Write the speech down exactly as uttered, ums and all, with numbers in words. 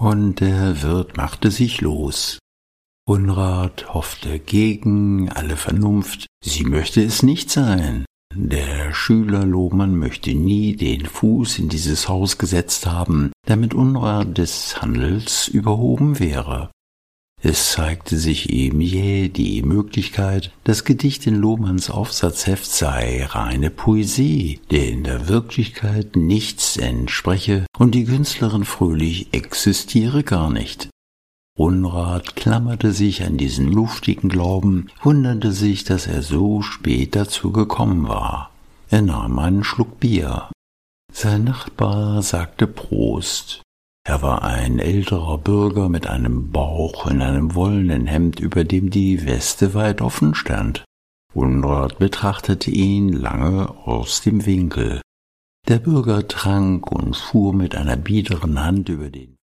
und der Wirt machte sich los. Unrat hoffte gegen alle Vernunft, sie möchte es nicht sein. Der Schüler Lohmann möchte nie den Fuß in dieses Haus gesetzt haben, damit Unrat des Handels überhoben wäre. Es zeigte sich ihm jäh die Möglichkeit, das Gedicht in Lohmanns Aufsatzheft sei reine Poesie, der in der Wirklichkeit nichts entspreche und die Künstlerin Fröhlich existiere gar nicht. Unrat klammerte sich an diesen luftigen Glauben, wunderte sich, dass er so spät dazu gekommen war. Er nahm einen Schluck Bier. Sein Nachbar sagte Prost. Er war ein älterer Bürger mit einem Bauch in einem wollenen Hemd, über dem die Weste weit offen stand. Unrat betrachtete ihn lange aus dem Winkel. Der Bürger trank und fuhr mit einer biederen Hand über den